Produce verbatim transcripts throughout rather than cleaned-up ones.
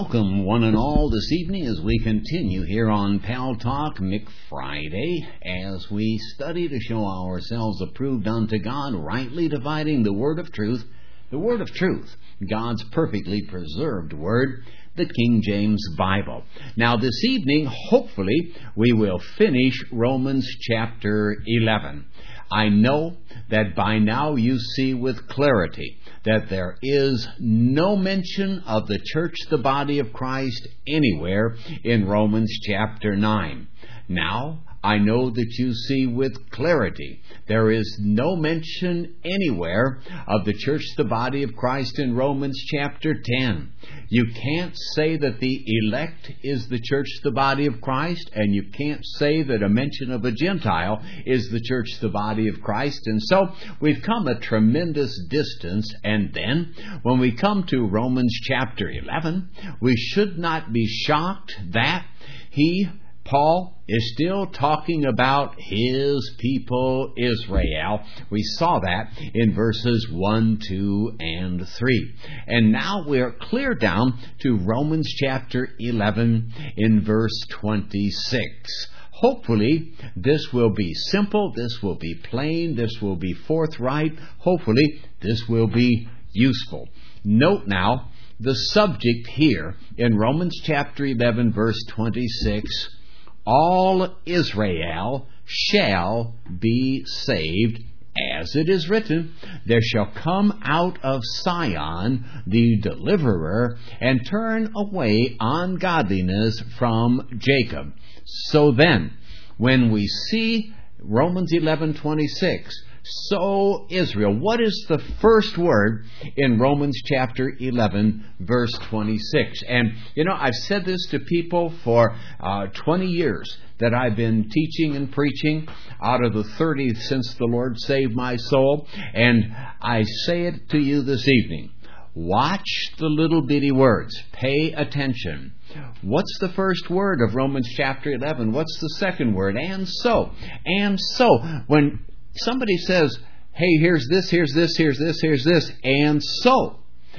welcome one and all this evening as we continue here on Pal Talk McFriday as we study to show ourselves approved unto God, rightly dividing the word of truth, the word of truth, God's perfectly preserved word, the King James Bible. Now this evening, hopefully, we will finish Romans chapter eleven. I know that by now you see with clarity that there is no mention of the church, the body of Christ, anywhere in Romans chapter nine. Now, I know that you see with clarity there is no mention anywhere of the church, the body of Christ, in Romans chapter ten. You can't say that the elect is the church, the body of Christ, and you can't say that a mention of a Gentile is the church, the body of Christ. And so we've come a tremendous distance, and then when we come to Romans chapter eleven, we should not be shocked that he Paul is still talking about his people Israel. We saw that in verses one, two, and three. And now we're clear down to Romans chapter eleven in verse twenty-six. Hopefully, this will be simple, this will be plain, this will be forthright. Hopefully, this will be useful. Note now the subject here in Romans chapter eleven, verse twenty-six. All Israel shall be saved, as it is written, there shall come out of Sion the deliverer, and turn away ungodliness from Jacob. So then, when we see Romans eleven twenty-six, so Israel, what is the first word in Romans chapter eleven, verse twenty-six? And, you know, I've said this to people for uh, twenty years that I've been teaching and preaching, out of the thirty since the Lord saved my soul. And I say it to you this evening. Watch the little bitty words. Pay attention. What's the first word of Romans chapter eleven? What's the second word? And so. And so. When somebody says, hey, here's this, here's this, here's this, here's this, and so,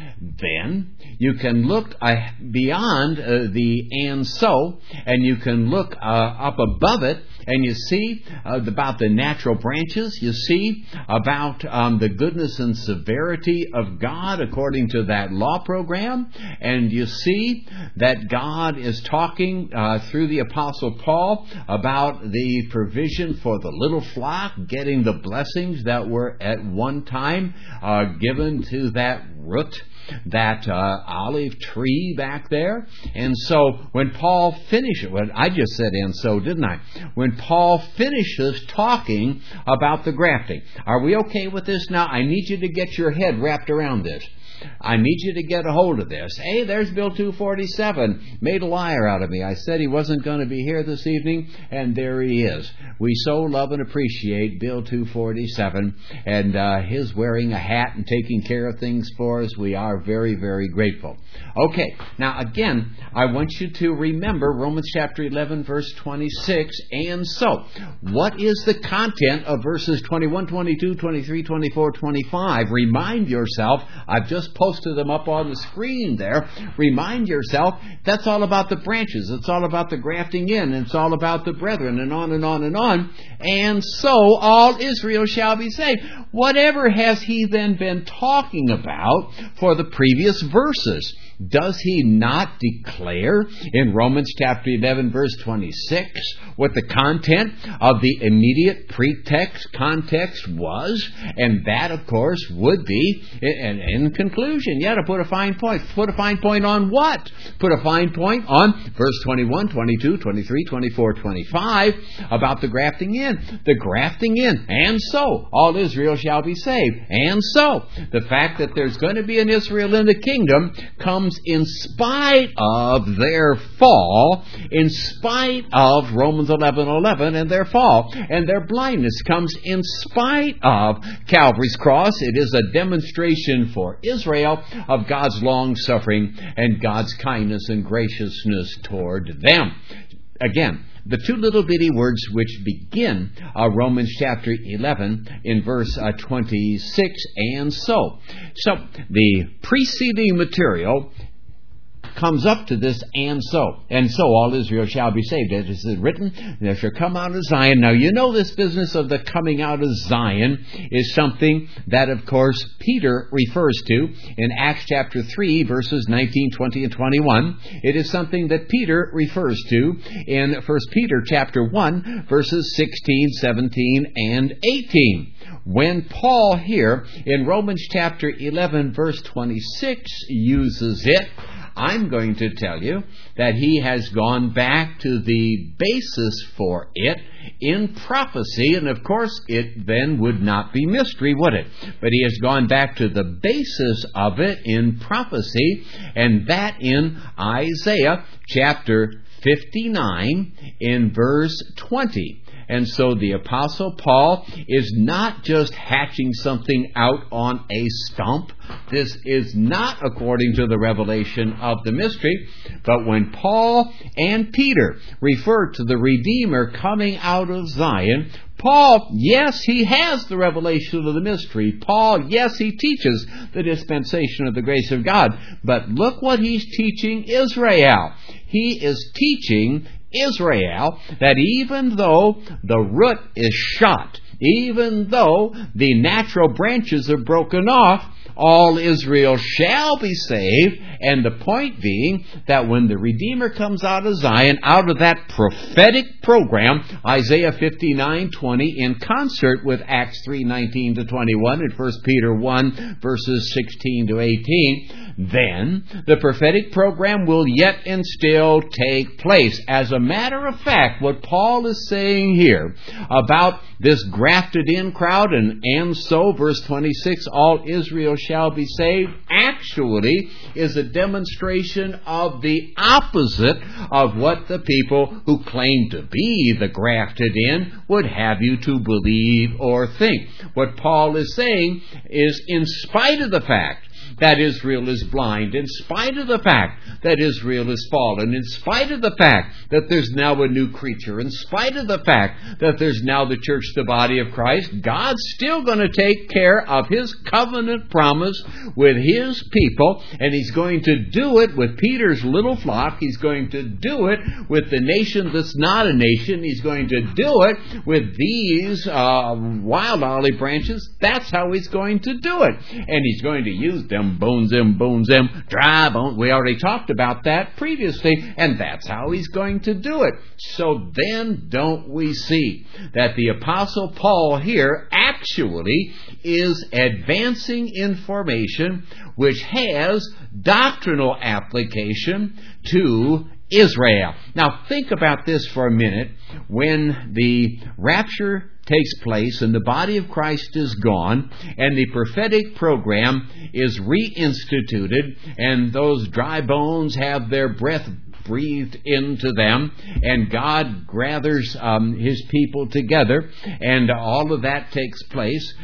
then you can look uh, beyond uh, the and so, and you can look uh, up above it, and you see uh, about the natural branches. You see about um, the goodness and severity of God according to that law program. And you see that God is talking uh, through the Apostle Paul about the provision for the little flock, getting the blessings that were at one time uh, given to that root, that uh, olive tree back there. And so when Paul finishes, well, I just said and so, didn't I? When Paul finishes talking about the grafting. Are we okay with this now? I need you to get your head wrapped around this. I need you to get a hold of this. Hey, there's Bill two forty-seven. Made a liar out of me. I said he wasn't going to be here this evening, and there he is. We so love and appreciate Bill two forty-seven, and uh, his wearing a hat and taking care of things for us. We are very, very grateful. Okay, now again, I want you to remember Romans chapter eleven, verse twenty-six. And so, what is the content of verses twenty-one, twenty-two, twenty-three, twenty-four, twenty-five? Remind yourself, I've just posted them up on the screen there. Remind yourself, that's all about the branches. It's all about the grafting in. It's all about the brethren, and on and on and on. And so all Israel shall be saved. Whatever has he then been talking about for the previous verses? Does he not declare in Romans chapter eleven, verse twenty-six, what the content of the immediate pretext context was? And that, of course, would be, in, in conclusion, yeah, to put a fine point. Put a fine point on what? Put a fine point on verse twenty-one, twenty-two, twenty-three, twenty-four, twenty-five, about the grafting in. The grafting in. And so, all Israel shall be saved. And so, the fact that there's going to be an Israel in the kingdom comes in spite of their fall, in spite of Romans eleven eleven and their fall. And their blindness comes in spite of Calvary's cross. It is a demonstration for Israel of God's long-suffering and God's kindness and graciousness toward them. Again, the two little bitty words which begin uh, Romans chapter eleven in verse uh, twenty-six, and so. So, the preceding material comes up to this and so. And so all Israel shall be saved. As it is written, there shall come out of Zion. Now you know this business of the coming out of Zion is something that, of course, Peter refers to in Acts chapter three, verses nineteen, twenty, and twenty-one. It is something that Peter refers to in First Peter chapter one, verses sixteen, seventeen, and eighteen. When Paul here in Romans chapter eleven, verse twenty-six uses it, I'm going to tell you that he has gone back to the basis for it in prophecy, and of course it then would not be mystery, would it? But he has gone back to the basis of it in prophecy, and that in Isaiah chapter fifty-nine in verse twenty. And so the Apostle Paul is not just hatching something out on a stump. This is not according to the revelation of the mystery. But when Paul and Peter refer to the Redeemer coming out of Zion, Paul, yes, he has the revelation of the mystery. Paul, yes, he teaches the dispensation of the grace of God. But look what he's teaching Israel. He is teaching Israel that even though the root is shot, even though the natural branches are broken off, all Israel shall be saved. And the point being that when the Redeemer comes out of Zion, out of that prophetic program, Isaiah fifty-nine twenty, in concert with Acts three nineteen to twenty-one and First Peter one, verses sixteen to eighteen, then the prophetic program will yet and still take place. As a matter of fact, what Paul is saying here about this grafted in crowd, and, and so, verse twenty-six, all Israel shall be saved, actually is a demonstration of the opposite of what the people who claim to be the grafted in would have you to believe or think. What Paul is saying is, in spite of the fact that Israel is blind, in spite of the fact that Israel is fallen, in spite of the fact that there's now a new creature, in spite of the fact that there's now the church, the body of Christ, God's still going to take care of His covenant promise with His people, and He's going to do it with Peter's little flock. He's going to do it with the nation that's not a nation. He's going to do it with these uh, wild olive branches. That's how He's going to do it. And He's going to use them bones, them bones, them dry bones. We already talked about that previously, and that's how He's going to do it. So then don't we see that the Apostle Paul here actually is advancing information which has doctrinal application to Israel. Now think about this for a minute. When the rapture takes place and the body of Christ is gone and the prophetic program is reinstituted and those dry bones have their breath breathed into them, and God gathers um, His people together, and all of that takes place.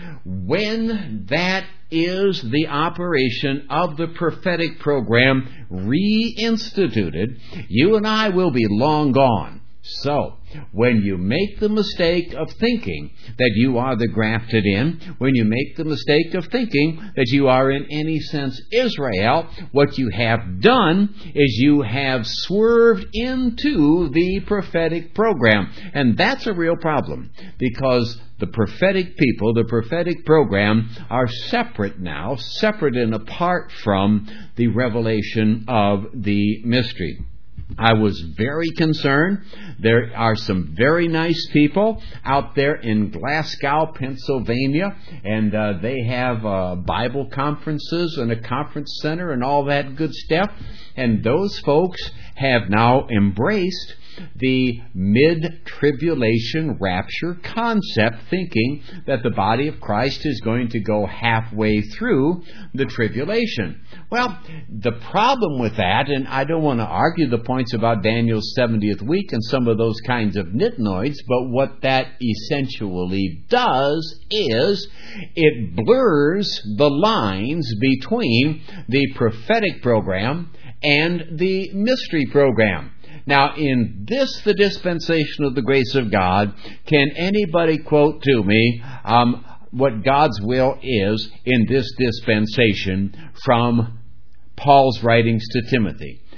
When that is the operation of the prophetic program reinstituted, you and I will be long gone. So, when you make the mistake of thinking that you are the grafted in, when you make the mistake of thinking that you are in any sense Israel, what you have done is you have swerved into the prophetic program. And that's a real problem, because the prophetic people, the prophetic program, are separate now, separate and apart from the revelation of the mystery. I was very concerned. There are some very nice people out there in Glasgow, Pennsylvania, and uh, they have uh, Bible conferences and a conference center and all that good stuff. And those folks have now embraced the mid-tribulation rapture concept, thinking that the body of Christ is going to go halfway through the tribulation. Well, the problem with that, and I don't want to argue the points about Daniel's seventieth week and some of those kinds of nitnoids, but what that essentially does is it blurs the lines between the prophetic program and the mystery program. Now, in this, the dispensation of the grace of God, can anybody quote to me um, what God's will is in this dispensation from Paul's writings to Timothy?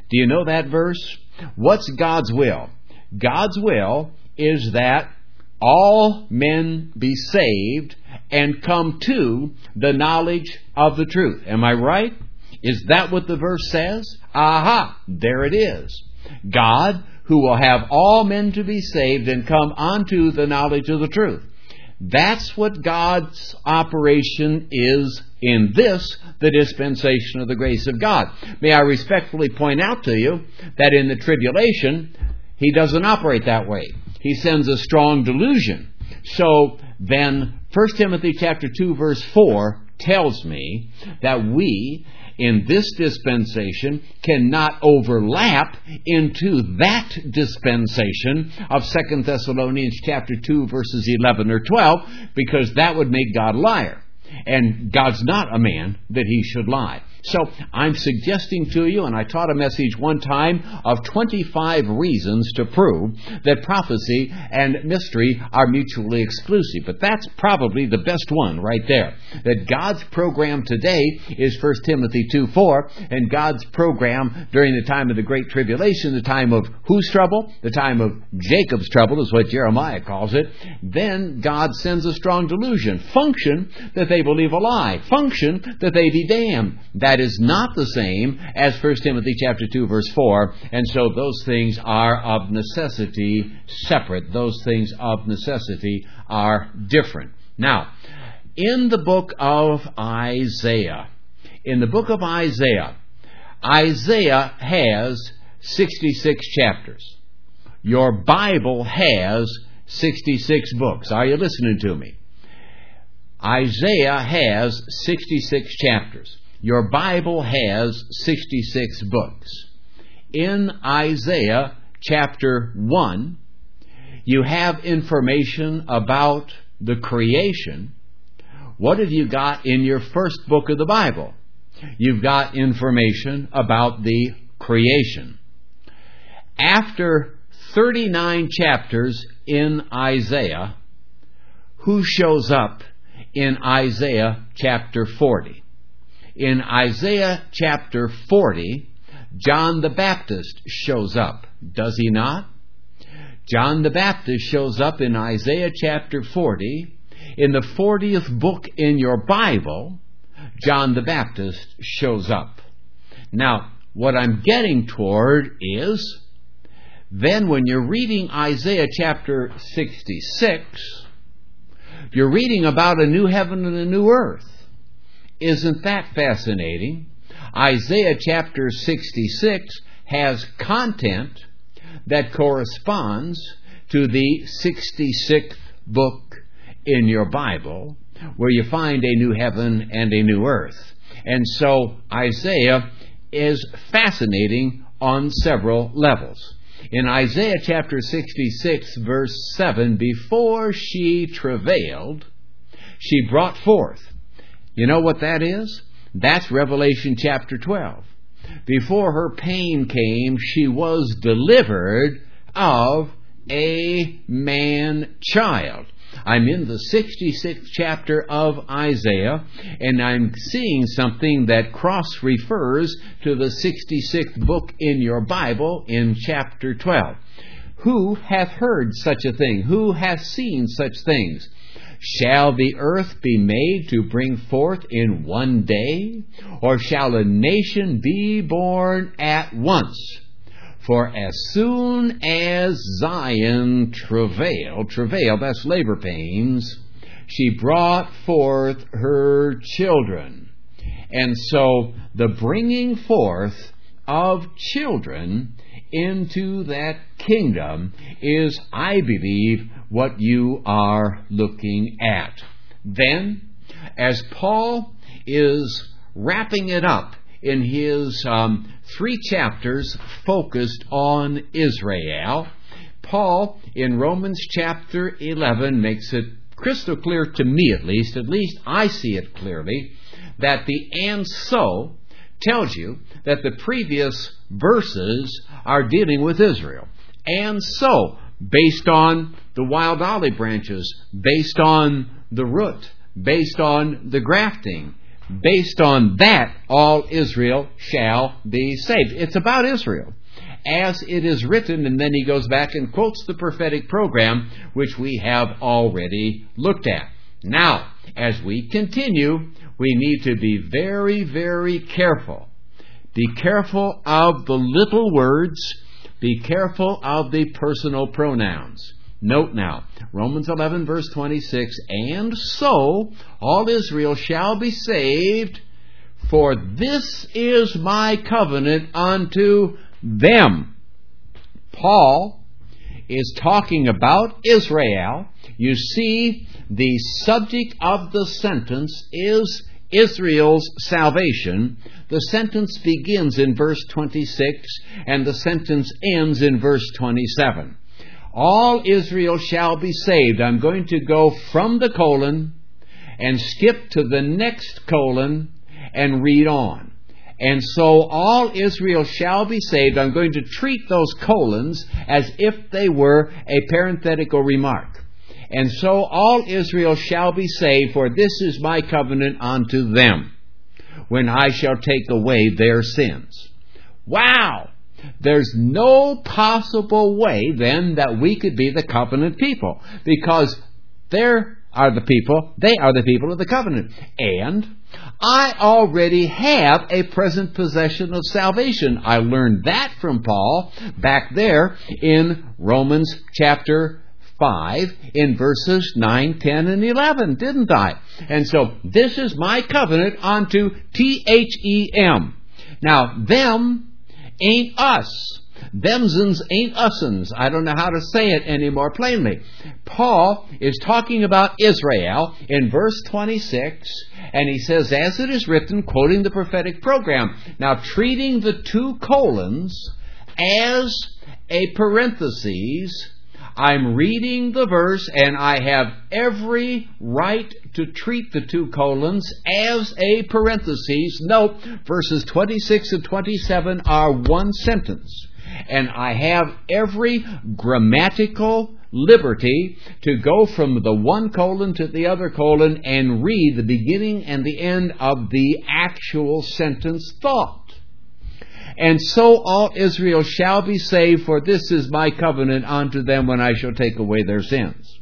Do you know that verse? What's God's will? God's will is that all men be saved and come to the knowledge of the truth. Am I right? Is that what the verse says? Aha! There it is. God, who will have all men to be saved and come unto the knowledge of the truth. That's what God's operation is in this, the dispensation of the grace of God. May I respectfully point out to you that in the tribulation, He doesn't operate that way. He sends a strong delusion. So then, First Timothy chapter two, verse four tells me that we, in this dispensation, cannot overlap into that dispensation of Second Thessalonians chapter two, verses eleven or twelve, because that would make God a liar. And God's not a man that He should lie. So I'm suggesting to you, and I taught a message one time of twenty-five reasons to prove that prophecy and mystery are mutually exclusive. But that's probably the best one right there. That God's program today is First Timothy two four, and God's program during the time of the Great Tribulation, the time of whose trouble? The time of Jacob's trouble is what Jeremiah calls it. Then God sends a strong delusion. Function that they believe a lie. Function that they be damned. That is not the same as First Timothy chapter two, verse four, and so those things are of necessity separate. Those things of necessity are different. Now, in the book of Isaiah, in the book of Isaiah, Isaiah has sixty-six chapters. Your Bible has sixty-six books. Are you listening to me? Isaiah has sixty-six chapters. Your Bible has sixty-six books. In Isaiah chapter one, you have information about the creation. What have you got in your first book of the Bible? You've got information about the creation. After thirty-nine chapters in Isaiah, who shows up in Isaiah chapter forty? In Isaiah chapter forty, John the Baptist shows up, does he not? John the Baptist shows up in Isaiah chapter forty. In the fortieth book in your Bible, John the Baptist shows up. Now, what I'm getting toward is, then when you're reading Isaiah chapter sixty-six, you're reading about a new heaven and a new earth. Isn't that fascinating? Isaiah chapter sixty-six has content that corresponds to the sixty-sixth book in your Bible, where you find a new heaven and a new earth. And so Isaiah is fascinating on several levels. In Isaiah chapter sixty-six, verse seven, before she travailed, she brought forth. You know what that is? That's Revelation chapter twelve. Before her pain came, she was delivered of a man-child. I'm in the sixty-sixth chapter of Isaiah, and I'm seeing something that cross-refers to the sixty-sixth book in your Bible in chapter twelve. Who hath heard such a thing? Who hath seen such things? Shall the earth be made to bring forth in one day? Or shall a nation be born at once? For as soon as Zion travailed, travail, that's labor pains, she brought forth her children. And so the bringing forth of children into that kingdom is, I believe, what you are looking at. Then, as Paul is wrapping it up in his um, three chapters focused on Israel, Paul, in Romans chapter eleven, makes it crystal clear to me at least, at least I see it clearly, that the and so tells you that the previous verses are dealing with Israel. And so, based on the wild olive branches, based on the root, based on the grafting, based on that, all Israel shall be saved. It's about Israel, as it is written, and then he goes back and quotes the prophetic program, which we have already looked at. Now, as we continue, we need to be very, very careful. Be careful of the little words. Be careful of the personal pronouns. Note now, Romans eleven, verse twenty-six, and so all Israel shall be saved, for this is my covenant unto them. Paul is talking about Israel. You see, the subject of the sentence is Israel's salvation. The sentence begins in verse twenty-six, and the sentence ends in verse twenty-seven. All Israel shall be saved. I'm going to go from the colon and skip to the next colon and read on. And so all Israel shall be saved. I'm going to treat those colons as if they were a parenthetical remark. And so all Israel shall be saved, for this is my covenant unto them, when I shall take away their sins. Wow! There's no possible way, then, that we could be the covenant people, because there are the people, they are the people of the covenant. And I already have a present possession of salvation. I learned that from Paul back there in Romans chapter five, in verses nine, ten, and eleven, didn't I? And so, this is my covenant unto T H E M. Now, them ain't us. Themsins ain't usins. I don't know how to say it any more plainly. Paul is talking about Israel in verse twenty-six, and he says, as it is written, quoting the prophetic program. Now, treating the two colons as a parenthesis, I'm reading the verse, and I have every right to treat the two colons as a parenthesis. Note, verses twenty-six and twenty-seven are one sentence. And I have every grammatical liberty to go from the one colon to the other colon and read the beginning and the end of the actual sentence thought. And so all Israel shall be saved, for this is my covenant unto them when I shall take away their sins.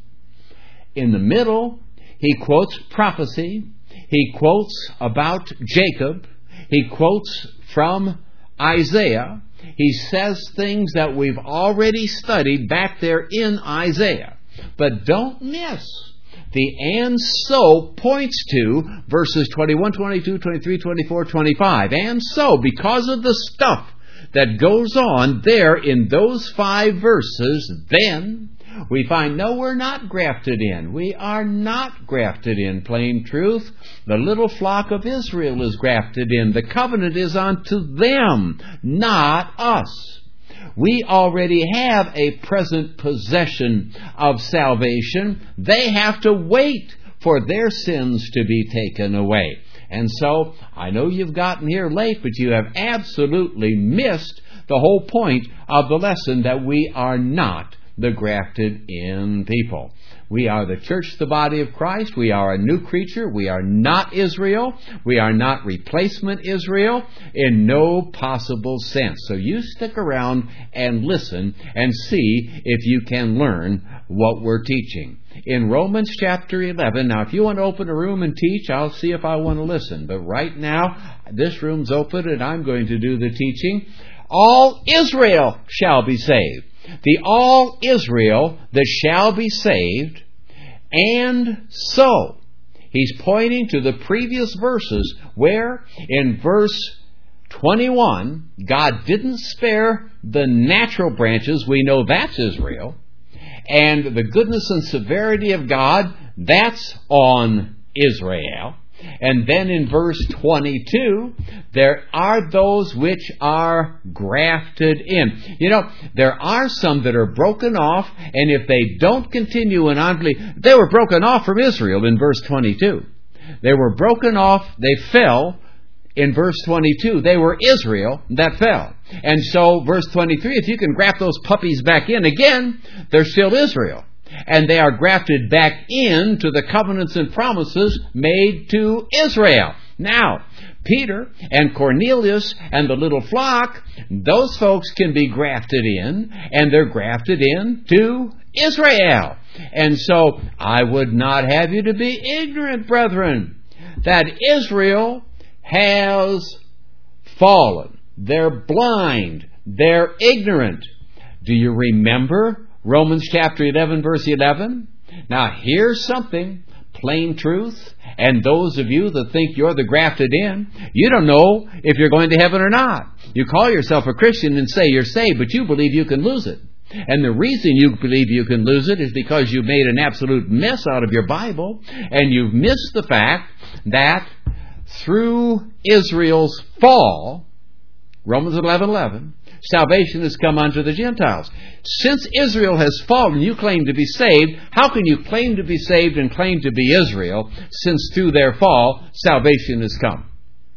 In the middle, he quotes prophecy. He quotes about Jacob. He quotes from Isaiah. He says things that we've already studied back there in Isaiah. But don't miss, the and so points to verses twenty-one, twenty-two, twenty-three, twenty-four, twenty-five. And so, because of the stuff that goes on there in those five verses, then we find, no, we're not grafted in. We are not grafted in, plain truth. The little flock of Israel is grafted in. The covenant is unto them, not us. We already have a present possession of salvation. They have to wait for their sins to be taken away. And so, I know you've gotten here late, but you have absolutely missed the whole point of the lesson, that we are not the grafted in people. We are the church, the body of Christ. We are a new creature. We are not Israel. We are not replacement Israel in no possible sense. So you stick around and listen and see if you can learn what we're teaching. In Romans chapter eleven, now if you want to open a room and teach, I'll see if I want to listen. But right now, this room's open and I'm going to do the teaching. All Israel shall be saved. The all Israel that shall be saved, and so he's pointing to the previous verses where in verse twenty-one, God didn't spare the natural branches. We know that's Israel. And the goodness and severity of God, that's on Israel. And then in verse twenty-two, there are those which are grafted in. You know, there are some that are broken off, and if they don't continue in unbelief, they were broken off from Israel in verse twenty-two. They were broken off, they fell in verse twenty-two. They were Israel that fell. And so, verse twenty-three, if you can graft those puppies back in again, they're still Israel. And they are grafted back into the covenants and promises made to Israel. Now, Peter and Cornelius and the little flock, those folks can be grafted in, and they're grafted in to Israel. And so, I would not have you to be ignorant, brethren, that Israel has fallen. They're blind. They're ignorant. Do you remember Romans chapter eleven, verse eleven? Now, here's something, plain truth, and those of you that think you're the grafted in, you don't know if you're going to heaven or not. You call yourself a Christian and say you're saved, but you believe you can lose it. And the reason you believe you can lose it is because you've made an absolute mess out of your Bible, and you've missed the fact that through Israel's fall, Romans eleven eleven, salvation has come unto the Gentiles. Since Israel has fallen, you claim to be saved. How can you claim to be saved and claim to be Israel, since through their fall, salvation has come?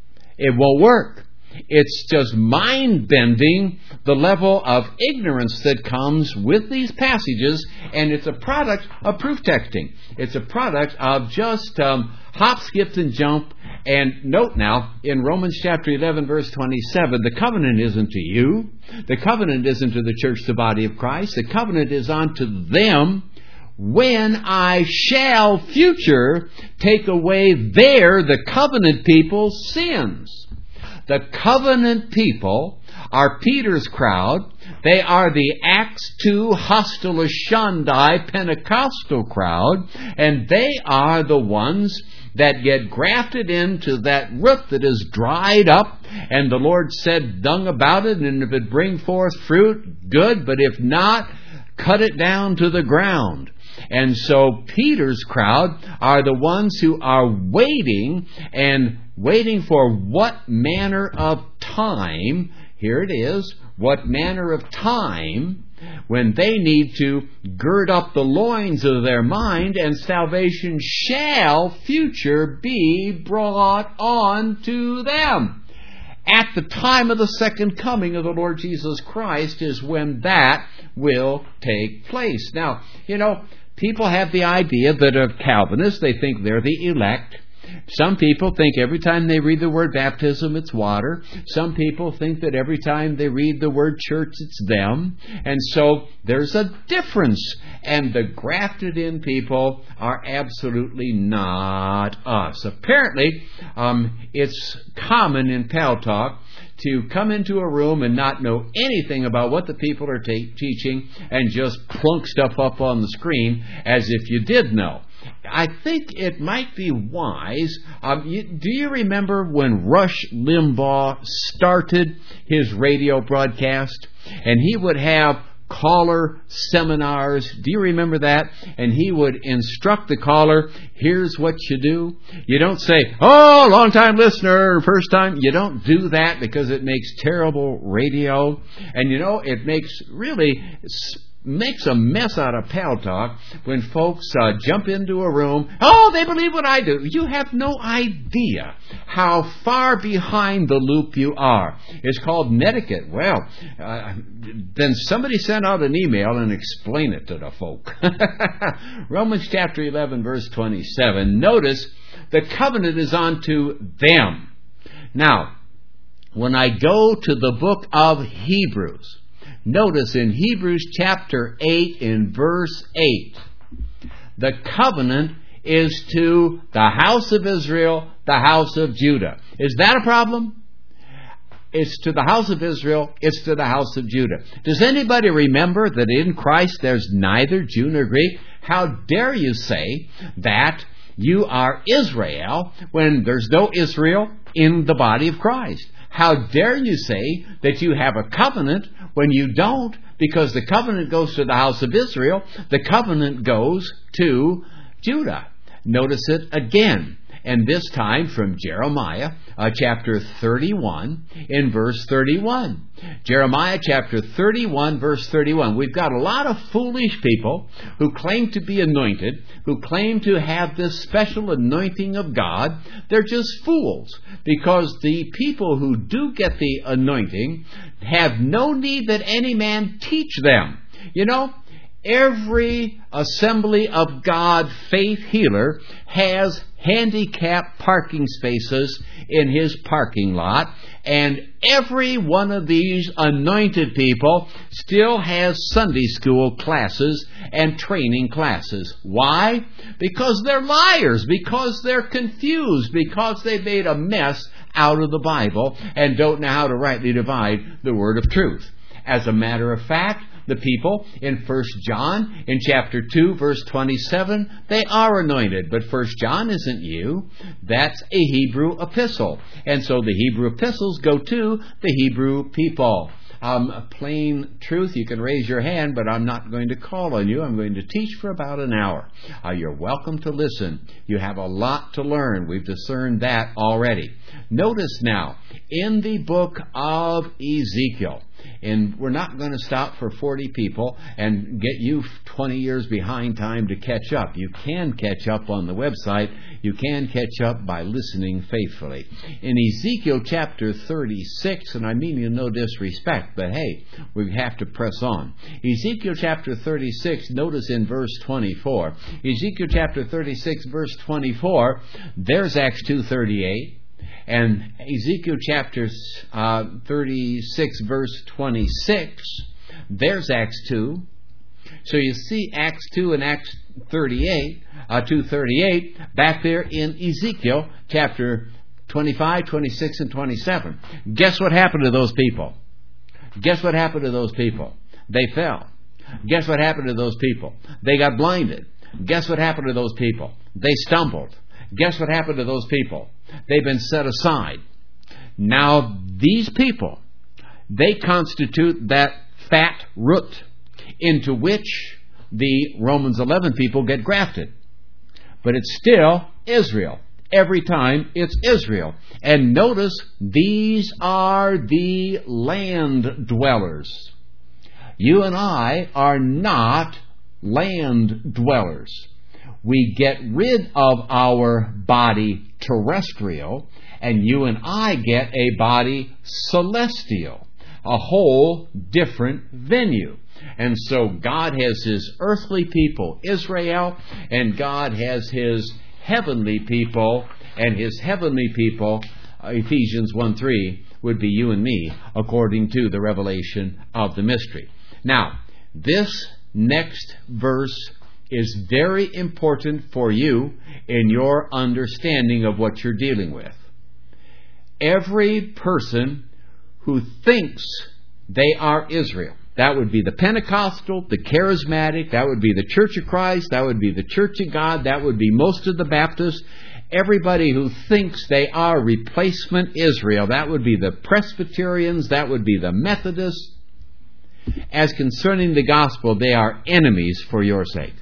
It won't work. It's just mind-bending, the level of ignorance that comes with these passages, and it's a product of proof texting. It's a product of just um, hop, skip, and jump. And note now, in Romans chapter eleven, verse twenty-seven, the covenant isn't to you. The covenant isn't to the church, the body of Christ. The covenant is unto them when I shall, future, take away their, the covenant people's sins. The covenant people are Peter's crowd. They are the Acts two Hostelashundai Pentecostal crowd, and they are the ones that get grafted into that root that is dried up, and the Lord said, dung about it, and if it bring forth fruit, good, but if not, cut it down to the ground. And so Peter's crowd are the ones who are waiting, and waiting for what manner of time, here it is, what manner of time, when they need to gird up the loins of their mind, and salvation shall, future, be brought on to them. At the time of the second coming of the Lord Jesus Christ is when that will take place. Now, you know, people have the idea that of Calvinists, they think they're the elect. Some people think every time they read the word baptism, it's water. Some people think that every time they read the word church, it's them. And so there's a difference. And the grafted in people are absolutely not us. Apparently, um, it's common in Pal Talk to come into a room and not know anything about what the people are ta- teaching and just plunk stuff up on the screen as if you did know. I think it might be wise. Um, you, do you remember when Rush Limbaugh started his radio broadcast? And he would have caller seminars. Do you remember that? And he would instruct the caller, here's what you do. You don't say, oh, long-time listener, first time. You don't do that because it makes terrible radio. And, you know, it makes really makes a mess out of Pal Talk when folks uh, jump into a room. Oh, they believe what I do. You have no idea how far behind the loop you are. It's called netiquette. Well, uh, then somebody send out an email and explain it to the folk. Romans chapter eleven, verse twenty-seven. Notice the covenant is unto them. Now, when I go to the book of Hebrews, notice in Hebrews chapter eight in verse eight, the covenant is to the house of Israel, the house of Judah. Is that a problem? It's to the house of Israel, it's to the house of Judah. Does anybody remember that in Christ there's neither Jew nor Greek? How dare you say that you are Israel when there's no Israel in the body of Christ? How dare you say that you have a covenant when you don't, because the covenant goes to the house of Israel, the covenant goes to Judah. Notice it again, and this time from Jeremiah uh, chapter thirty-one in verse thirty-one. Jeremiah chapter thirty-one, verse thirty-one. We've got a lot of foolish people who claim to be anointed, who claim to have this special anointing of God. They're just fools, because the people who do get the anointing have no need that any man teach them. You know, Every Assembly of God faith healer has handicapped parking spaces in his parking lot, and every one of these anointed people still has Sunday school classes and training classes. Why? Because they're liars, because they're confused, because they made a mess out of the Bible and don't know how to rightly divide the word of truth. As a matter of fact, the people in First John, in chapter two, verse twenty-seven, they are anointed. But First John isn't you. That's a Hebrew epistle. And so the Hebrew epistles go to the Hebrew people. Um, plain truth, you can raise your hand, but I'm not going to call on you. I'm going to teach for about an hour. Uh, you're welcome to listen. You have a lot to learn. We've discerned that already. Notice now, in the book of Ezekiel, and we're not going to stop for forty people and get you twenty years behind time to catch up. You can catch up on the website. You can catch up by listening faithfully. In Ezekiel chapter thirty-six, and I mean you no disrespect, but hey, we have to press on. Ezekiel chapter thirty-six, notice in verse twenty-four. Ezekiel chapter thirty-six, verse twenty-four, there's Acts two thirty-eight. And Ezekiel chapter uh, thirty-six, verse twenty-six, there's Acts two. So you see Acts two and Acts thirty-eight, uh, two thirty-eight, back there in Ezekiel chapter twenty-five, twenty-six, and twenty-seven. Guess what happened to those people? Guess what happened to those people? They fell. Guess what happened to those people? They got blinded. Guess what happened to those people? They stumbled. Guess what happened to those people? They've been set aside. Now, these people, they constitute that fat root into which the Romans eleven people get grafted. But it's still Israel. Every time it's Israel. And notice, these are the land dwellers. You and I are not land dwellers. We get rid of our body terrestrial, and you and I get a body celestial, a whole different venue. And so God has His earthly people, Israel, and God has His heavenly people, and His heavenly people, Ephesians one three, would be you and me, according to the revelation of the mystery. Now, this next verse is very important for you in your understanding of what you're dealing with. Every person who thinks they are Israel, that would be the Pentecostal, the Charismatic, that would be the Church of Christ, that would be the Church of God, that would be most of the Baptists. Everybody who thinks they are replacement Israel, that would be the Presbyterians, that would be the Methodists. As concerning the gospel, they are enemies for your sake.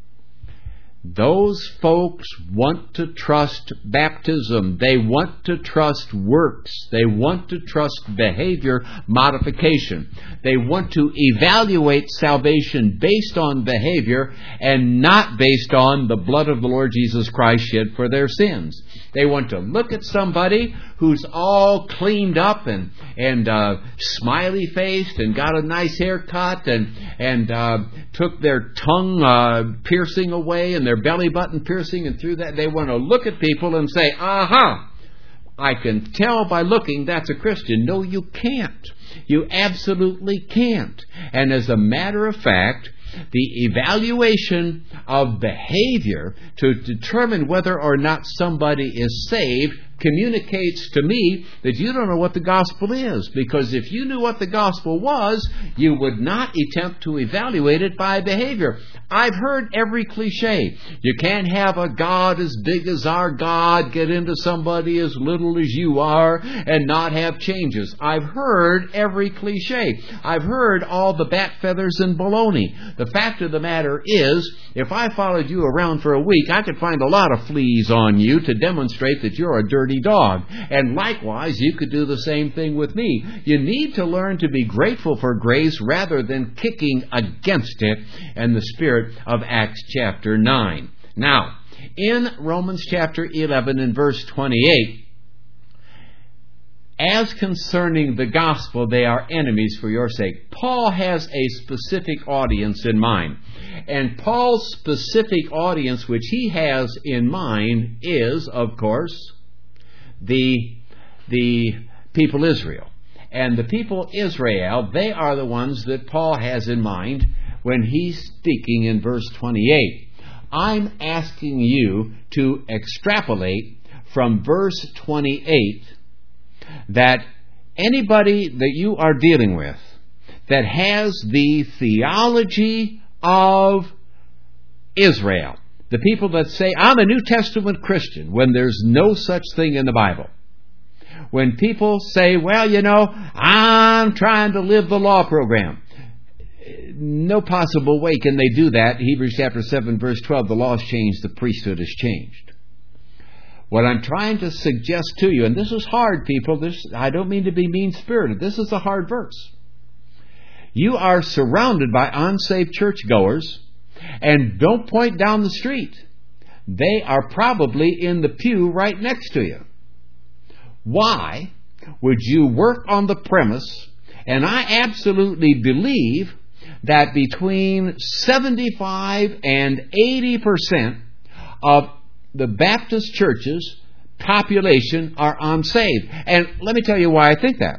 Those folks want to trust baptism. They want to trust works. They want to trust behavior modification. They want to evaluate salvation based on behavior and not based on the blood of the Lord Jesus Christ shed for their sins. They want to look at somebody who's all cleaned up and and uh, smiley faced and got a nice haircut and and uh, took their tongue uh, piercing away and their belly button piercing, and through that they want to look at people and say, aha, I can tell by looking that's a Christian. No, you can't. You absolutely can't. And as a matter of fact, the evaluation of behavior to determine whether or not somebody is saved communicates to me that you don't know what the gospel is. Because if you knew what the gospel was, you would not attempt to evaluate it by behavior. I've heard every cliche. You can't have a God as big as our God get into somebody as little as you are and not have changes. I've heard every cliche. I've heard all the bat feathers and baloney. The fact of the matter is, if I followed you around for a week, I could find a lot of fleas on you to demonstrate that you're a dirty dog. And likewise, you could do the same thing with me. You need to learn to be grateful for grace rather than kicking against it in the spirit of Acts chapter nine. Now, in Romans chapter eleven and verse twenty-eight, as concerning the gospel, they are enemies for your sake. Paul has a specific audience in mind. And Paul's specific audience, which he has in mind, is, of course, the, the people Israel. And the people Israel, they are the ones that Paul has in mind when he's speaking in verse twenty-eight. I'm asking you to extrapolate from verse twenty-eight that anybody that you are dealing with that has the theology of Israel, the people that say, I'm a New Testament Christian, when there's no such thing in the Bible. When people say, well, you know, I'm trying to live the law program. No possible way can they do that. Hebrews chapter seven, verse twelve, the law has changed, the priesthood has changed. What I'm trying to suggest to you, and this is hard, people, this I don't mean to be mean-spirited, this is a hard verse. You are surrounded by unsaved churchgoers, and don't point down the street. They are probably in the pew right next to you. Why would you work on the premise, and I absolutely believe that between seventy-five and eighty percent of the Baptist churches' population are unsaved. And let me tell you why I think that.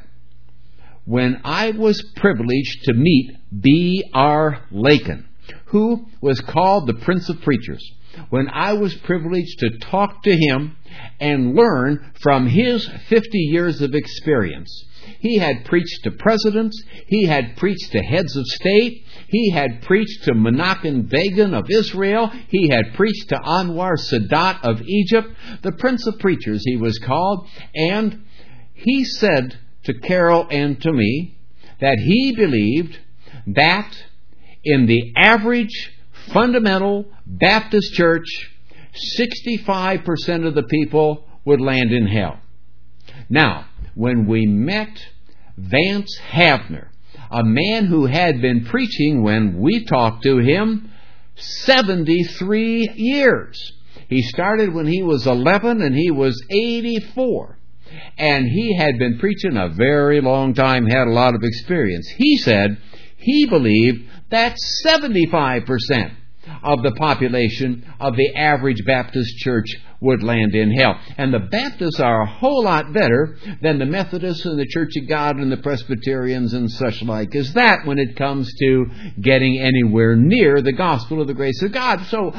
When I was privileged to meet B R Lakin, who was called the Prince of Preachers, when I was privileged to talk to him and learn from his fifty years of experience. He had preached to presidents. He had preached to heads of state. He had preached to Menachem Begin of Israel. He had preached to Anwar Sadat of Egypt. The Prince of Preachers, he was called. And he said to Carol and to me that he believed that in the average fundamental Baptist church, sixty-five percent of the people would land in hell. Now, when we met Vance Havner, a man who had been preaching, when we talked to him, seventy-three years. He started when he was eleven and he was eighty-four. And he had been preaching a very long time, had a lot of experience. He said he believed that seventy-five percent of the population of the average Baptist church would land in hell. And the Baptists are a whole lot better than the Methodists and the Church of God and the Presbyterians and such like as that when it comes to getting anywhere near the gospel of the grace of God. So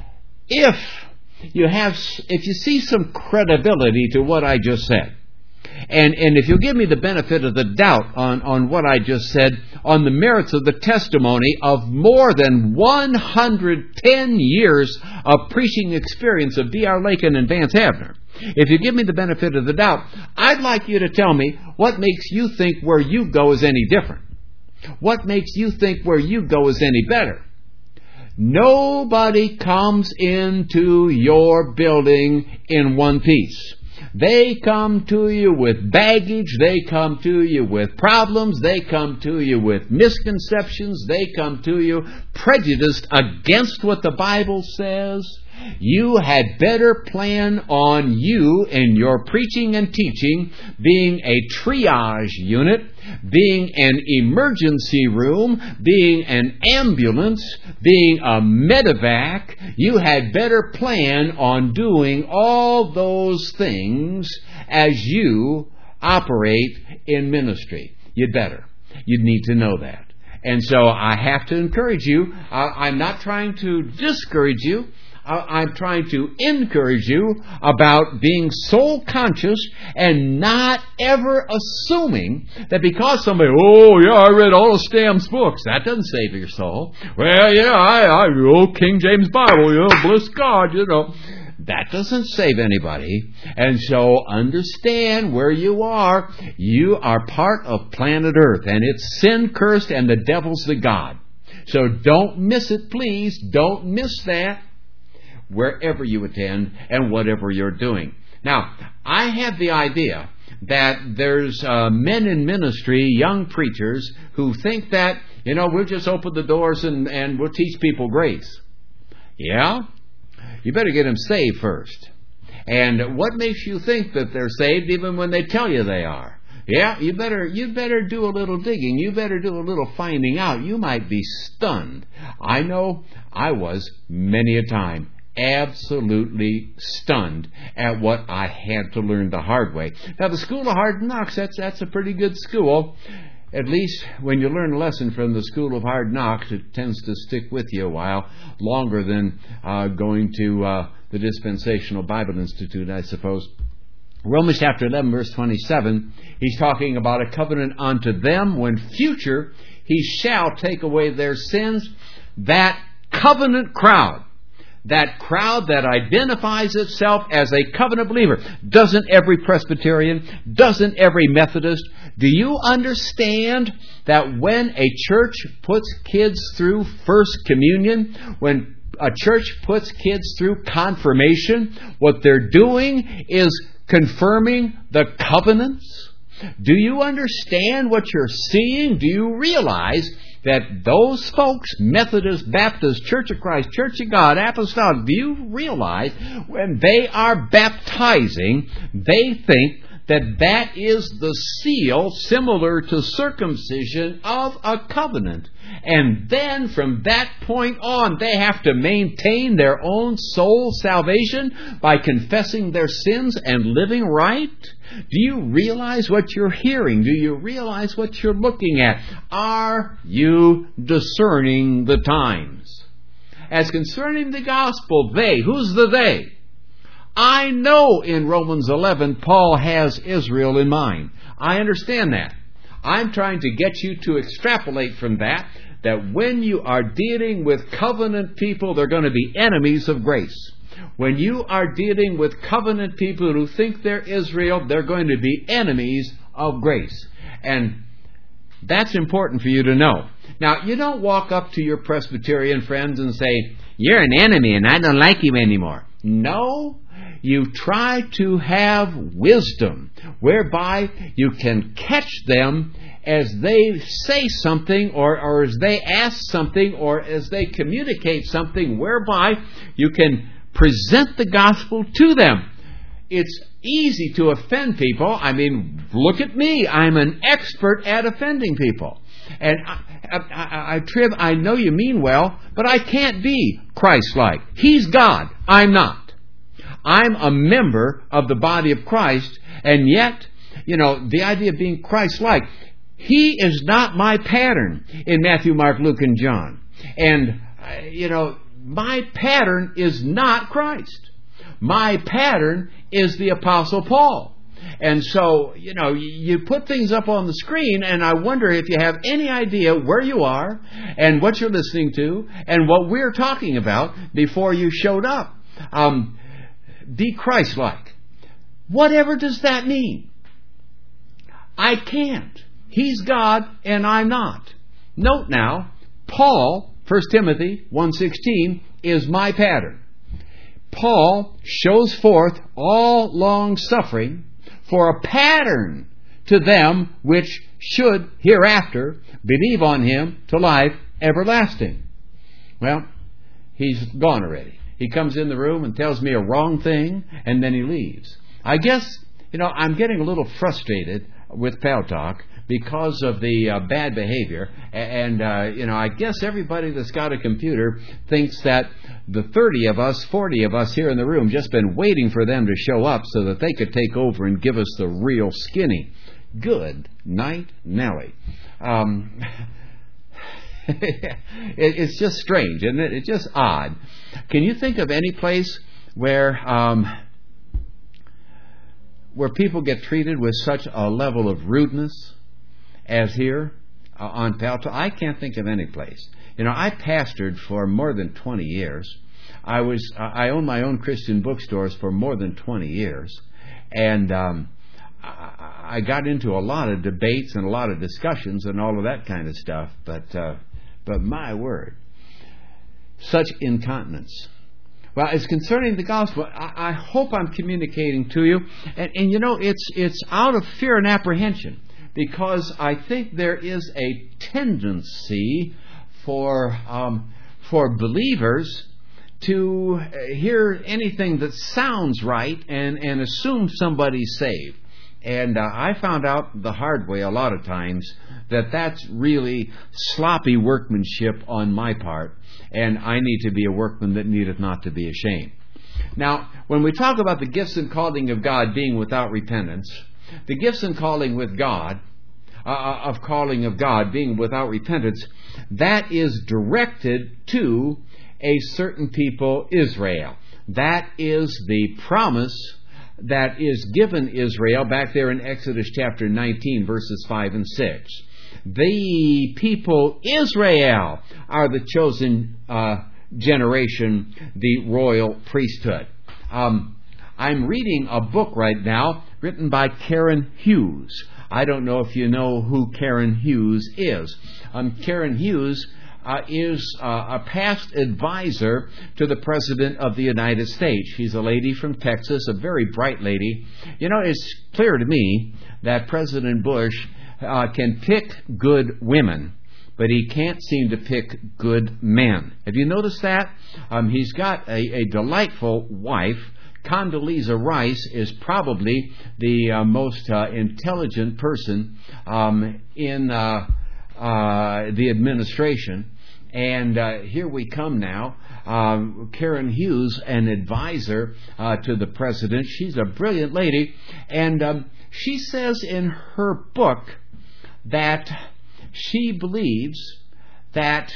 if you have, if you see some credibility to what I just said, And and if you'll give me the benefit of the doubt on, on what I just said, on the merits of the testimony of more than one hundred ten years of preaching experience of B R Lakin and Vance Havner, if you give me the benefit of the doubt, I'd like you to tell me what makes you think where you go is any different. What makes you think where you go is any better? Nobody comes into your building in one piece. They come to you with baggage. They come to you with problems. They come to you with misconceptions. They come to you prejudiced against what the Bible says. You had better plan on you and your preaching and teaching being a triage unit, being an emergency room, being an ambulance, being a medevac. You had better plan on doing all those things as you operate in ministry. You'd better. You'd need to know that. And so I have to encourage you. I'm not trying to discourage you. I'm trying to encourage you about being soul conscious and not ever assuming that because somebody, oh yeah, I read all of Stam's books, that doesn't save your soul. Well, yeah, I, I oh King James Bible, you know, bless God, you know. That doesn't save anybody. And so understand where you are. You are part of planet Earth, and it's sin cursed, and the devil's the God. So don't miss it, please. Don't miss that. Wherever you attend and whatever you're doing. Now, I have the idea that there's uh, men in ministry, young preachers, who think that, you know, we'll just open the doors and, and we'll teach people grace. Yeah? You better get them saved first. And what makes you think that they're saved even when they tell you they are? Yeah, you better you better do a little digging. You better do a little finding out. You might be stunned. I know I was many a time. Absolutely stunned at what I had to learn the hard way. Now, the School of Hard Knocks, that's, that's a pretty good school. At least when you learn a lesson from the School of Hard Knocks, it tends to stick with you a while, longer than uh, going to uh, the Dispensational Bible Institute, I suppose. Romans chapter eleven, verse twenty-seven, he's talking about a covenant unto them when future he shall take away their sins. That covenant crowd, that crowd that identifies itself as a covenant believer. Doesn't every Presbyterian, doesn't every Methodist, do you understand that when a church puts kids through First Communion, when a church puts kids through confirmation, what they're doing is confirming the covenants? Do you understand what you're seeing? Do you realize that those folks, Methodist, Baptist, Church of Christ, Church of God, Apostolic, do you realize when they are baptizing, they think that that is the seal, similar to circumcision, of a covenant. And then from that point on, they have to maintain their own soul salvation by confessing their sins and living right? Do you realize what you're hearing? Do you realize what you're looking at? Are you discerning the times? As concerning the gospel, they, who's the they? I know in Romans eleven, Paul has Israel in mind. I understand that. I'm trying to get you to extrapolate from that, that when you are dealing with covenant people, they're going to be enemies of grace. When you are dealing with covenant people who think they're Israel, they're going to be enemies of grace. And that's important for you to know. Now, you don't walk up to your Presbyterian friends and say, "You're an enemy and I don't like you anymore." No. You try to have wisdom whereby you can catch them as they say something or, or as they ask something or as they communicate something, whereby you can present the gospel to them. It's easy to offend people. I mean, look at me. I'm an expert at offending people. And I, I, I, I, Trib, I know you mean well, but I can't be Christ-like. He's God. I'm not. I'm a member of the body of Christ, and yet, you know, the idea of being Christ-like, He is not my pattern in Matthew, Mark, Luke, and John. And, uh, you know, my pattern is not Christ. My pattern is the Apostle Paul. And so, you know, you put things up on the screen, and I wonder if you have any idea where you are and what you're listening to and what we're talking about before you showed up. Um... Be Christ-like. Whatever does that mean? I can't. He's God and I'm not. Note now, Paul, First Timothy one sixteen, is my pattern. Paul shows forth all long-suffering for a pattern to them which should hereafter believe on Him to life everlasting. Well, he's gone already. He comes in the room and tells me a wrong thing, and then he leaves. I guess, you know, I'm getting a little frustrated with Pal Talk because of the uh, bad behavior. And, uh, you know, I guess everybody that's got a computer thinks that the thirty of us, forty of us here in the room just been waiting for them to show up so that they could take over and give us the real skinny. Good night, Nellie. Um... It's just strange, isn't it? It's just odd. Can you think of any place where um, where people get treated with such a level of rudeness as here uh, on Pal Talk? I can't think of any place. You know, I pastored for more than twenty years. I was I owned my own Christian bookstores for more than twenty years, and um, I, I got into a lot of debates and a lot of discussions and all of that kind of stuff. But uh, But my word, such incontinence. Well, as concerning the gospel, I, I hope I'm communicating to you. And, and you know, it's it's out of fear and apprehension, because I think there is a tendency for um, for believers to hear anything that sounds right and, and assume somebody's saved. And uh, I found out the hard way a lot of times that that's really sloppy workmanship on my part, and I need to be a workman that needeth not to be ashamed. Now, when we talk about the gifts and calling of God being without repentance, the gifts and calling with God, uh, of calling of God being without repentance, that is directed to a certain people, Israel. That is the promise that is given Israel back there in Exodus chapter nineteen, verses five and six. The people Israel are the chosen uh, generation, the royal priesthood. Um, I'm reading a book right now written by Karen Hughes. I don't know if you know who Karen Hughes is. Um, Karen Hughes Uh, is uh, a past advisor to the President of the United States. She's a lady from Texas, a very bright lady. You know, it's clear to me that President Bush uh, can pick good women, but he can't seem to pick good men. Have you noticed that? Um, he's got a, a delightful wife. Condoleezza Rice is probably the uh, most uh, intelligent person um, in uh, uh, the administration. And uh, here we come now. Um, Karen Hughes, an advisor uh, to the president. She's a brilliant lady. And um, she says in her book that she believes that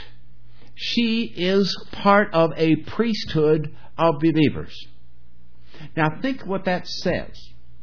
she is part of a priesthood of believers. Now think what that says.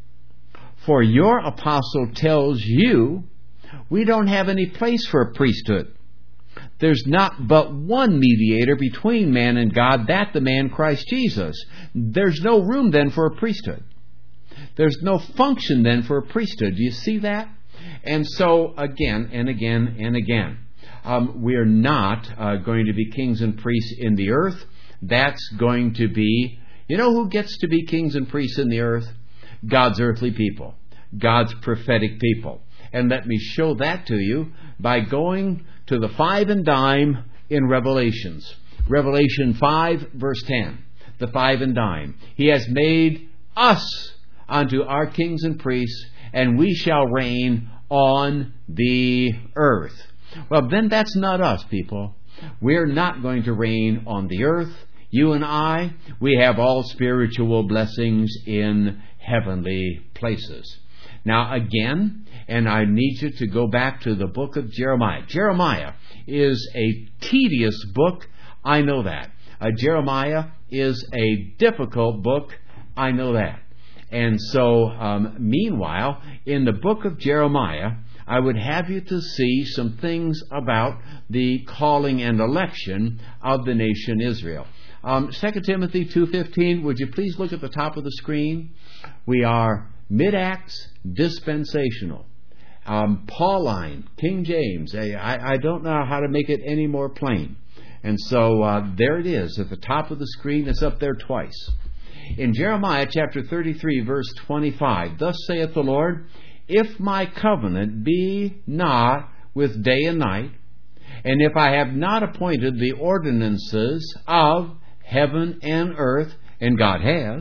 For your apostle tells you we don't have any place for a priesthood. There's not but one mediator between man and God, that the man Christ Jesus. There's no room then for a priesthood. There's no function then for a priesthood. Do you see that? And so again and again and again, um, we're not uh, going to be kings and priests in the earth. That's going to be, you know who gets to be kings and priests in the earth? God's earthly people, God's prophetic people. And let me show that to you by going to the five and dime in Revelations. Revelation five, verse ten. The five and dime. He has made us unto our kings and priests, and we shall reign on the earth. Well, then that's not us, people. We're not going to reign on the earth. You and I, we have all spiritual blessings in heavenly places. Now again, and I need you to go back to the book of Jeremiah. Jeremiah is a tedious book. I know that. Uh, Jeremiah is a difficult book. I know that. And so, um, meanwhile, in the book of Jeremiah, I would have you to see some things about the calling and election of the nation Israel. Um, Second Timothy two fifteen, would you please look at the top of the screen? We are mid-acts dispensational. Um, Pauline, King James. I, I don't know how to make it any more plain. And so uh, there it is at the top of the screen. It's up there twice. In Jeremiah chapter thirty-three, verse twenty-five, thus saith the Lord, if my covenant be not with day and night, and if I have not appointed the ordinances of heaven and earth, and God has,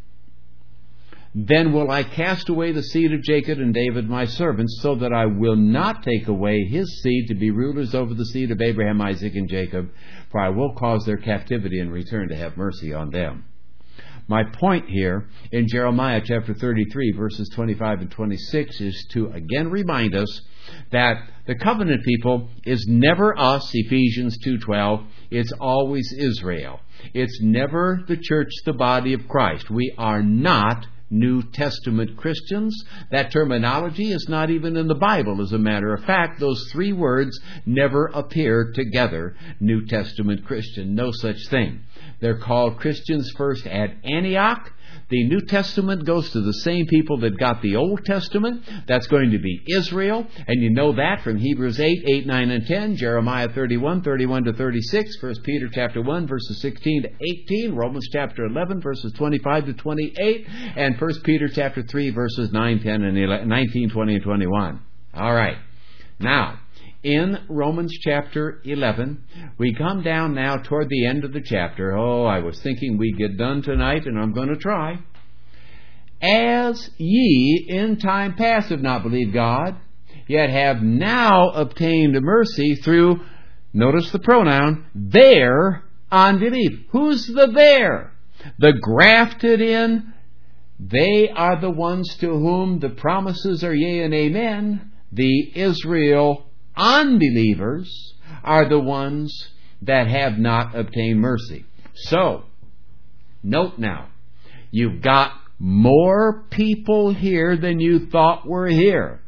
then will I cast away the seed of Jacob and David my servants, so that I will not take away his seed to be rulers over the seed of Abraham, Isaac, and Jacob, for I will cause their captivity and return to have mercy on them. My point here in Jeremiah chapter thirty-three, verses twenty-five and twenty-six, is to again remind us that the covenant people is never us, Ephesians two twelve. It's always Israel. It's never the church, the body of Christ. We are not New Testament Christians. That terminology is not even in the Bible. As a matter of fact, those three words never appear together. New Testament Christian, no such thing. They're called Christians first at Antioch. The New Testament goes to the same people that got the Old Testament. That's going to be Israel. And you know that from Hebrews eight, eight, nine, and ten, Jeremiah thirty-one, thirty-one to thirty-six, First Peter chapter one, verses sixteen to eighteen, Romans chapter eleven, verses twenty-five to twenty-eight, and First Peter chapter three, verses nine, ten, and eleven, nineteen, twenty, and twenty-one. All right. Now, in Romans chapter eleven. We come down now toward the end of the chapter. Oh, I was thinking we'd get done tonight, and I'm going to try. As ye in time past have not believed God, yet have now obtained mercy through, notice the pronoun, their unbelief. Who's the there? The grafted in. They are the ones to whom the promises are yea and amen. The Israel unbelievers are the ones that have not obtained mercy. So, note now, you've got more people here than you thought were here.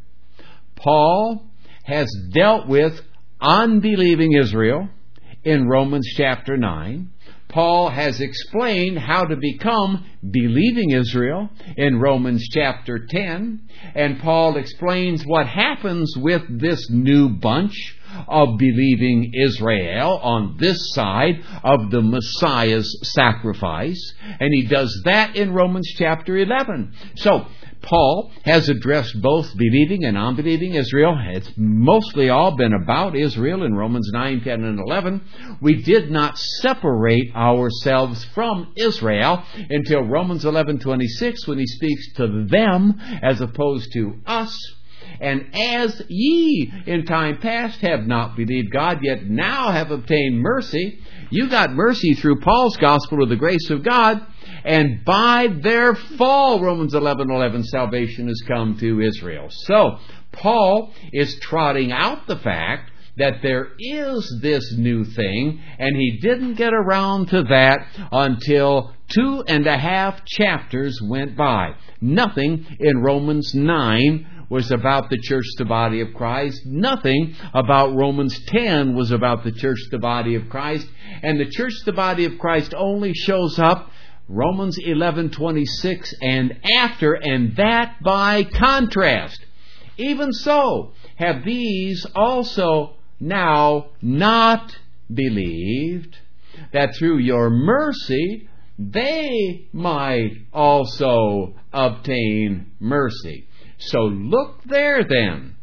Paul has dealt with unbelieving Israel in Romans chapter nine. Paul has explained how to become believing Israel in Romans chapter ten. And Paul explains what happens with this new bunch of believing Israel on this side of the Messiah's sacrifice. And he does that in Romans chapter eleven. So, Paul has addressed both believing and unbelieving Israel. It's mostly all been about Israel in Romans nine, ten, and eleven. We did not separate ourselves from Israel until Romans eleven twenty-six, when he speaks to them as opposed to us. And as ye in time past have not believed God, yet now have obtained mercy. You got mercy through Paul's gospel of the grace of God. And by their fall, Romans eleven eleven, salvation has come to Israel. So, Paul is trotting out the fact that there is this new thing, and he didn't get around to that until two and a half chapters went by. Nothing in Romans nine was about the church, the body of Christ. Nothing about Romans ten was about the church, the body of Christ. And the church, the body of Christ, only shows up Romans eleven twenty-six and after, and that by contrast. Even so, have these also now not believed, that through your mercy they might also obtain mercy. So look there then.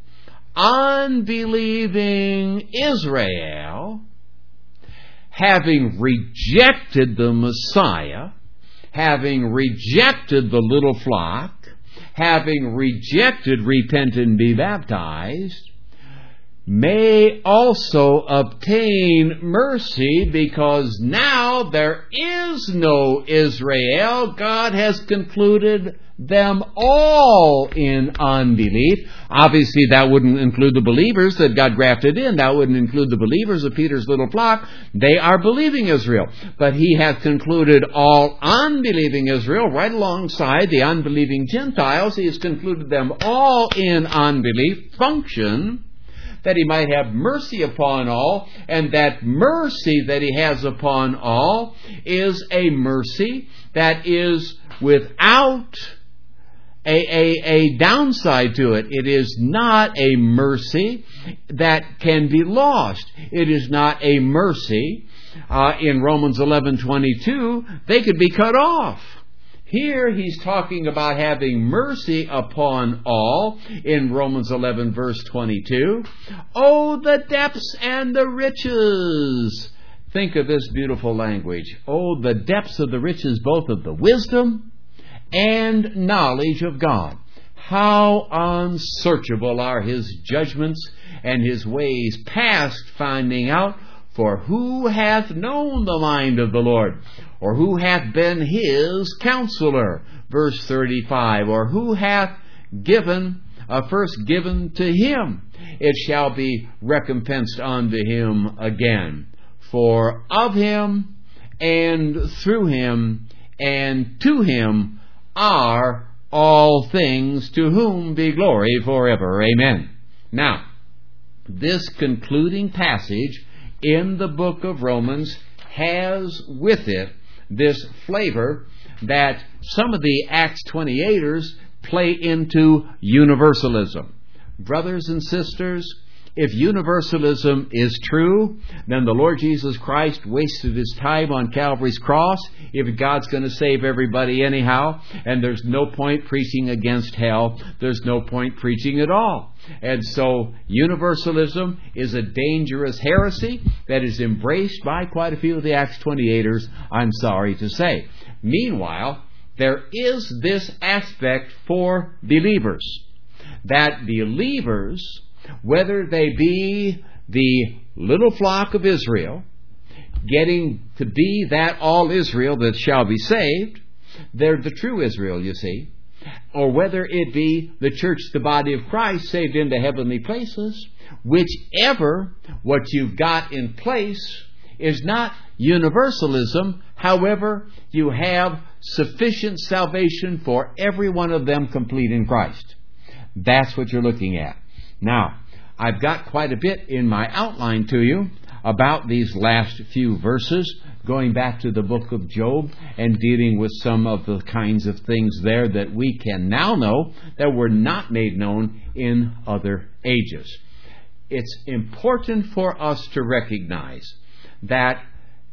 Unbelieving Israel, having rejected the Messiah, having rejected the little flock, having rejected repent and be baptized, may also obtain mercy, because now there is no Israel. God has concluded them all in unbelief. Obviously, that wouldn't include the believers that got grafted in. That wouldn't include the believers of Peter's little flock. They are believing Israel. But he hath concluded all unbelieving Israel right alongside the unbelieving Gentiles. He has concluded them all in unbelief. Function that he might have mercy upon all, and that mercy that he has upon all is a mercy that is without a, a, a downside to it. It is not a mercy that can be lost. It is not a mercy. Uh, in Romans eleven twenty-two, they could be cut off. Here he's talking about having mercy upon all in Romans eleven verse twenty-two. Oh, the depths and the riches. Think of this beautiful language. Oh, the depths of the riches, both of the wisdom and knowledge of God. How unsearchable are his judgments and his ways past finding out. For who hath known the mind of the Lord? Or who hath been his counselor? Verse thirty-five. Or who hath given, uh, first given to him? It shall be recompensed unto him again. For of him, and through him, and to him are all things, to whom be glory forever. Amen. Now, this concluding passage in the book of Romans has with it this flavor that some of the Acts twenty-eighters play into universalism. Brothers and sisters, if universalism is true, then the Lord Jesus Christ wasted His time on Calvary's cross. If God's going to save everybody anyhow, and there's no point preaching against hell, there's no point preaching at all. And so universalism is a dangerous heresy that is embraced by quite a few of the Acts twenty-eighters, I'm sorry to say. Meanwhile, there is this aspect for believers, that believers, whether they be the little flock of Israel, getting to be that all Israel that shall be saved, they're the true Israel, you see, or whether it be the church, the body of Christ, saved into heavenly places, whichever, what you've got in place is not universalism. However, you have sufficient salvation for every one of them complete in Christ. That's what you're looking at. Now, I've got quite a bit in my outline to you about these last few verses, going back to the book of Job and dealing with some of the kinds of things there that we can now know that were not made known in other ages. It's important for us to recognize that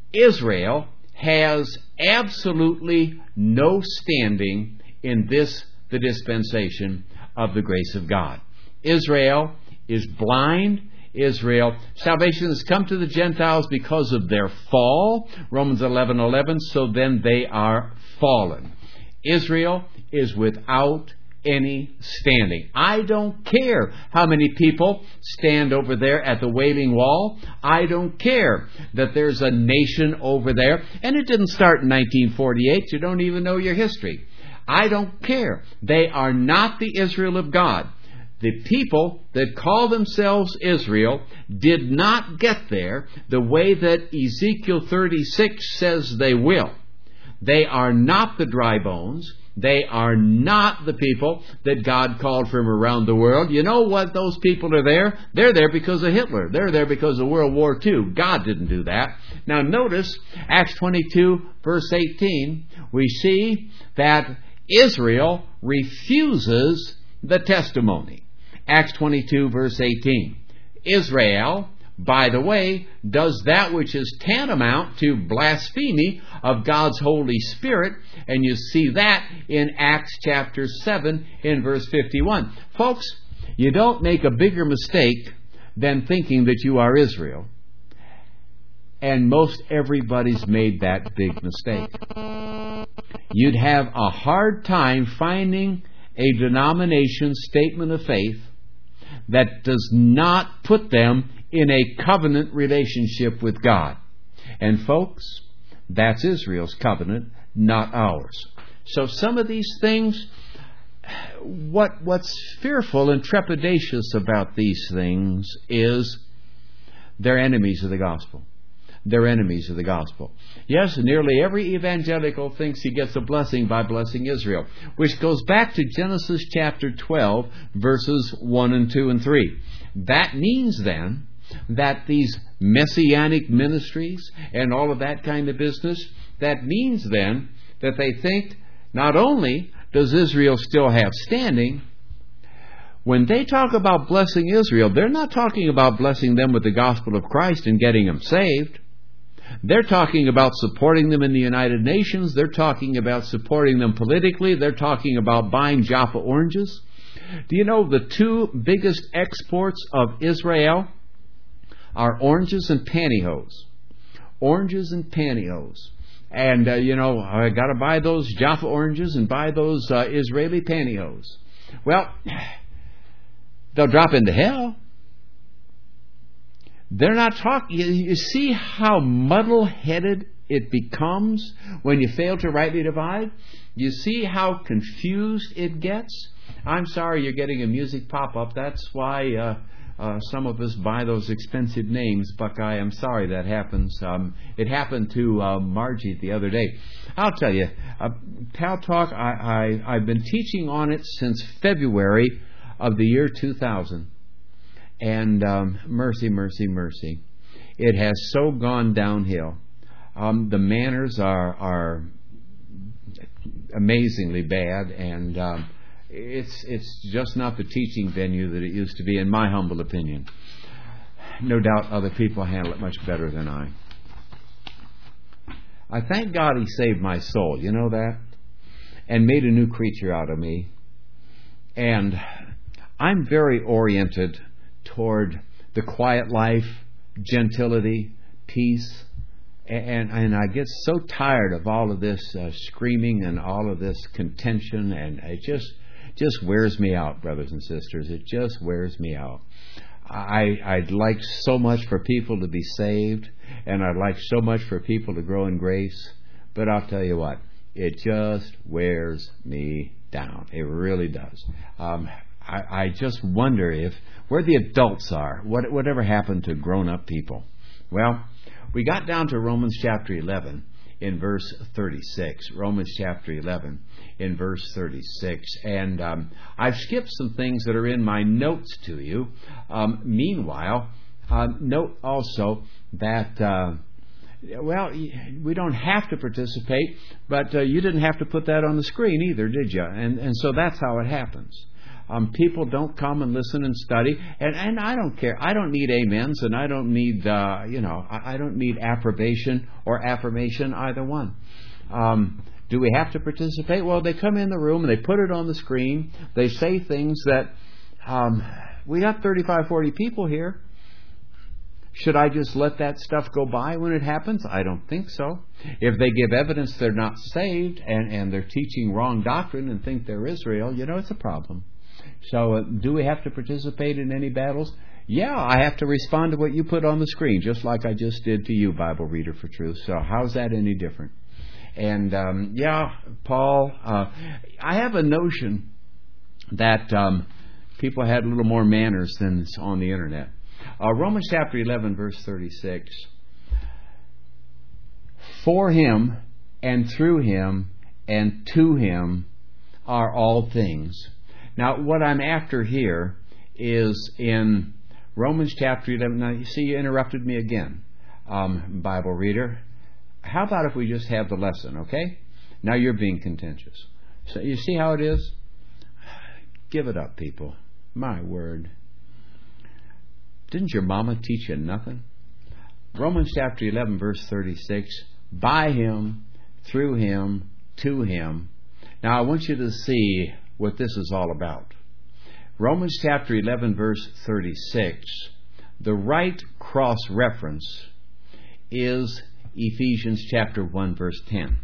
Israel has absolutely no standing in this, the dispensation of the grace of God. Israel is blind. Israel, salvation has come to the Gentiles because of their fall, Romans eleven eleven, so then they are fallen. Israel is without any standing. I don't care how many people stand over there at the Wailing Wall. I don't care that there's a nation over there, and it didn't start in nineteen forty-eight. You don't even know your history. I don't care. They are not the Israel of God. The people that call themselves Israel did not get there the way that Ezekiel thirty-six says they will. They are not the dry bones. They are not the people that God called from around the world. You know what? Those people are there. They're there because of Hitler. They're there because of World War Two. God didn't do that. Now notice Acts twenty-two, verse eighteen. We see that Israel refuses the testimony. Acts twenty-two, verse eighteen. Israel, by the way, does that which is tantamount to blasphemy of God's Holy Spirit, and you see that in Acts chapter seven in verse fifty-one. Folks, you don't make a bigger mistake than thinking that you are Israel. And most everybody's made that big mistake. You'd have a hard time finding a denomination statement of faith that does not put them in a covenant relationship with God. And folks, that's Israel's covenant, not ours. So some of these things, what what's fearful and trepidatious about these things is they're enemies of the gospel. They're enemies of the gospel. Yes, nearly every evangelical thinks he gets a blessing by blessing Israel, which goes back to Genesis chapter twelve, verses one and two and three. That means then that these messianic ministries and all of that kind of business, that means then that they think not only does Israel still have standing, when they talk about blessing Israel, they're not talking about blessing them with the gospel of Christ and getting them saved. They're talking about supporting them in the United Nations. They're talking about supporting them politically. They're talking about buying Jaffa oranges. Do you know the two biggest exports of Israel are oranges and pantyhose? Oranges and pantyhose. And, uh, you know, I got to buy those Jaffa oranges and buy those uh, Israeli pantyhose. Well, they'll drop into hell. They're not talking. You see how muddle-headed it becomes when you fail to rightly divide? You see how confused it gets? I'm sorry you're getting a music pop-up. That's why uh, uh, some of us buy those expensive names, Buckeye. I'm sorry that happens. Um, it happened to uh, Margie the other day. I'll tell you, uh, Pal Talk, I, I, I've been teaching on it since February of the year two thousand. And um, mercy, mercy, mercy. It has so gone downhill. Um, the manners are are amazingly bad, and um, it's it's just not the teaching venue that it used to be, in my humble opinion. no doubt other people handle it much better than I. I thank God He saved my soul, you know that? And made a new creature out of me. And I'm very oriented toward the quiet life, gentility, peace. And, and I get so tired of all of this uh, screaming and all of this contention, and it just just wears me out, brothers and sisters. It just wears me out. I, I'd like so much for people to be saved, and I'd like so much for people to grow in grace, but I'll tell you what, it just wears me down. It really does. Um, I, I just wonder if where the adults are, what whatever happened to grown-up people. Well, we got down to Romans chapter eleven in verse thirty-six. Romans chapter eleven in verse thirty-six. And um, I've skipped some things that are in my notes to you. Um, meanwhile, uh, note also that, uh, well, we don't have to participate, but uh, you didn't have to put that on the screen either, did you? And, and so that's how it happens. Um, people don't come and listen and study, and, and I don't care. I don't need amens, and I don't need, uh, you know, I, I don't need approbation or affirmation, either one. Um, do we have to participate? Well, they come in the room and they put it on the screen. They say things that um, we got thirty-five, forty people here. Should I just let that stuff go by when it happens? I don't think so. If they give evidence they're not saved and, and they're teaching wrong doctrine and think they're Israel, you know, it's a problem. So uh, do we have to participate in any battles? Yeah, I have to respond to what you put on the screen, just like I just did to you, Bible Reader for Truth. So how's that any different? And, um, yeah, Paul, uh, I have a notion that um, people had a little more manners than on the Internet. Uh, Romans chapter eleven, verse thirty-six. For Him, and through Him, and to Him are all things. Now, what I'm after here is in Romans chapter eleven. Now, you see, you interrupted me again, um, Bible reader. How about if we just have the lesson, okay? Now you're being contentious. So you see how it is? Give it up, people. My word. Didn't your mama teach you nothing? Romans chapter eleven, verse thirty-six. By Him, through Him, to Him. Now, I want you to see what this is all about. Romans chapter eleven, verse thirty-six, the right cross-reference is Ephesians chapter one, verse ten.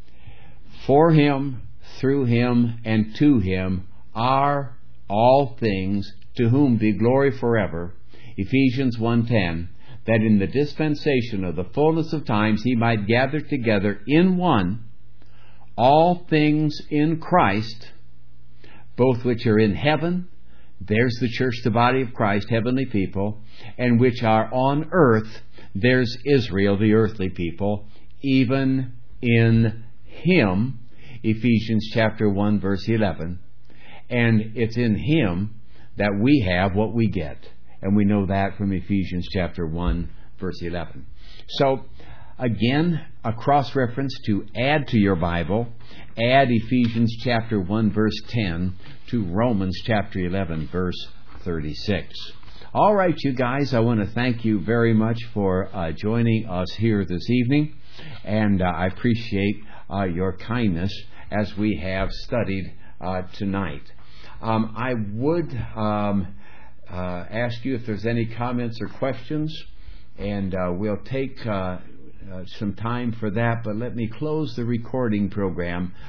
For Him, through Him, and to Him are all things, to whom be glory forever. Ephesians one ten, that in the dispensation of the fullness of times He might gather together in one all things in Christ, both which are in heaven, there's the church, the body of Christ, heavenly people, and which are on earth, there's Israel, the earthly people, even in Him, Ephesians chapter one, verse eleven. And it's in Him that we have what we get. And we know that from Ephesians chapter one, verse eleven. So, again, a cross-reference to add to your Bible. Add Ephesians chapter one, verse ten to Romans chapter eleven, verse thirty-six. All right, you guys, I want to thank you very much for uh, joining us here this evening. And uh, I appreciate uh, your kindness as we have studied uh, tonight. Um, I would um, uh, ask you if there's any comments or questions, and uh, we'll take uh, uh, some time for that. But let me close the recording program